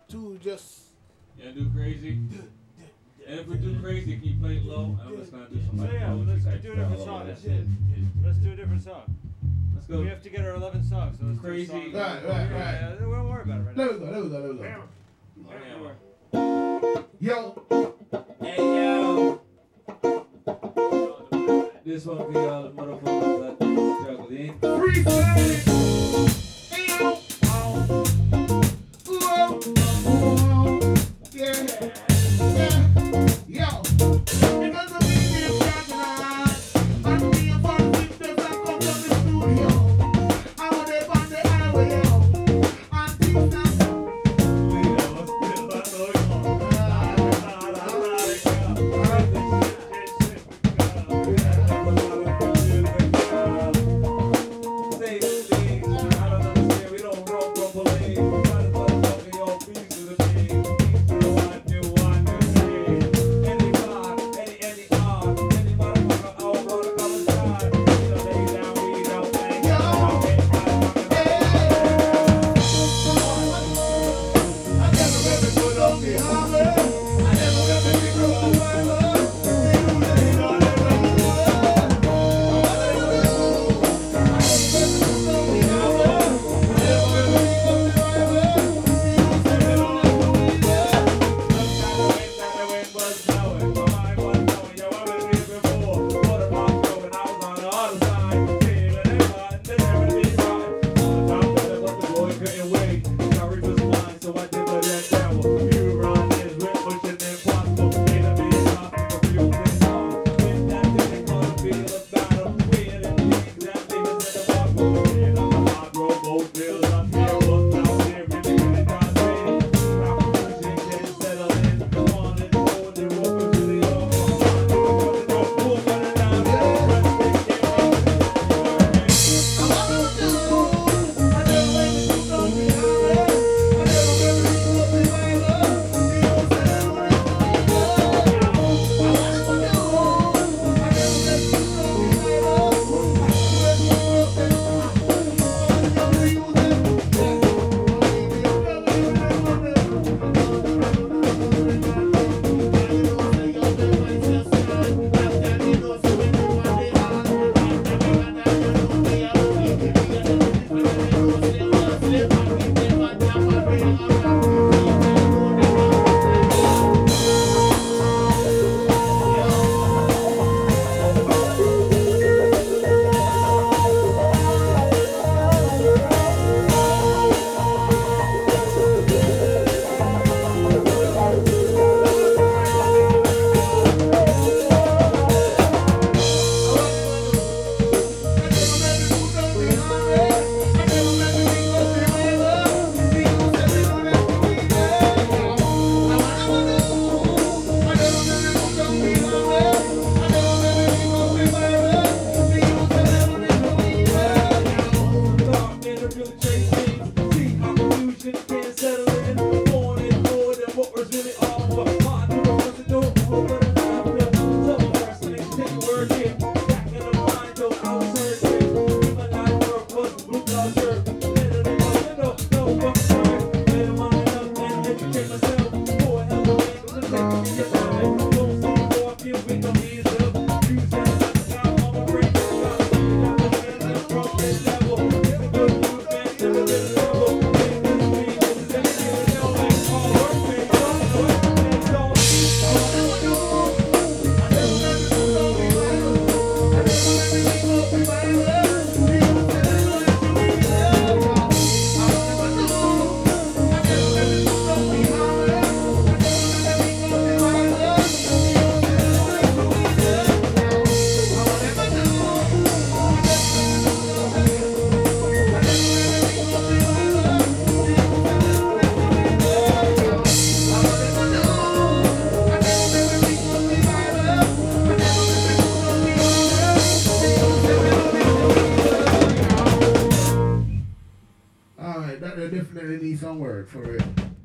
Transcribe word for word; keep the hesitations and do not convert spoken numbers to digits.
to just. Yeah, do crazy. And if we do crazy, can you play it low? I'm just gonna do some So like yeah, low let's type do a stuff. different song. Let's do a different song. Let's go. We have to get our eleven songs. So let's Crazy. Do a song. Right, right, right. Yeah, we won't worry about it right There now. we go, there we go, there we go. Oh, Yo. Hey yo. This one for y'all motherfuckers that struggling. Freestyle. Yo.